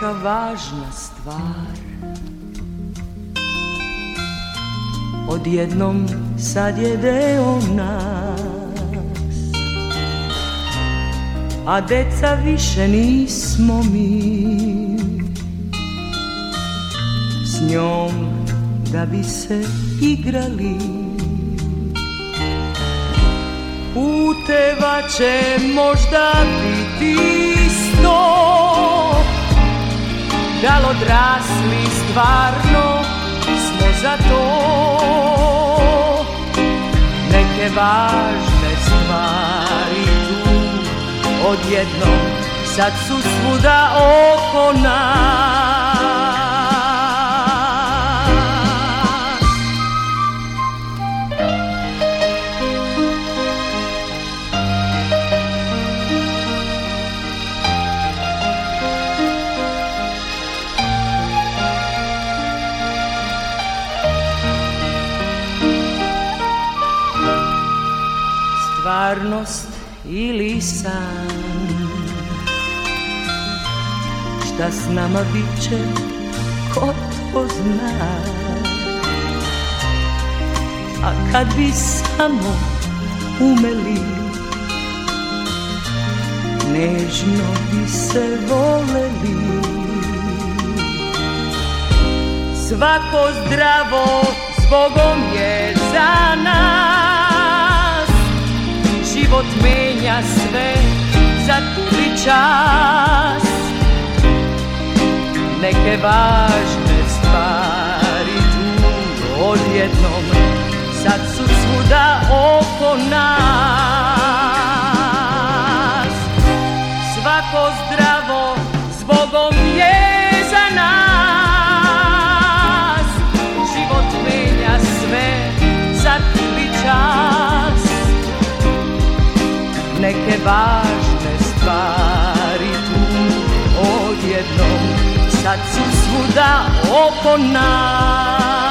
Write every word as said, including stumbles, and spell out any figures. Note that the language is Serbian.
neka važna stvar. Odjednom sad je deo nas, a deca više nismo mi. S njom da bi se igrali, puteva će možda biti sto. Da li odrasli stvarno smo za to? Neke važne stvari tu odjednom sad su svuda oko nas. Stvarnost ili san, šta s nama bit će, ko to zna. A kad bi samo umeli, nežno bi se voleli. Svako zdravo zbogom je za nas. Život menja sve za tuli čas. Neke važne stvari tu odjednom sad su svuda oko nas. Svako zdravo zbogom je za nas. Život menja sve za tuli čas. Neke važne stvari tu odjednom sad su svuda oko nas.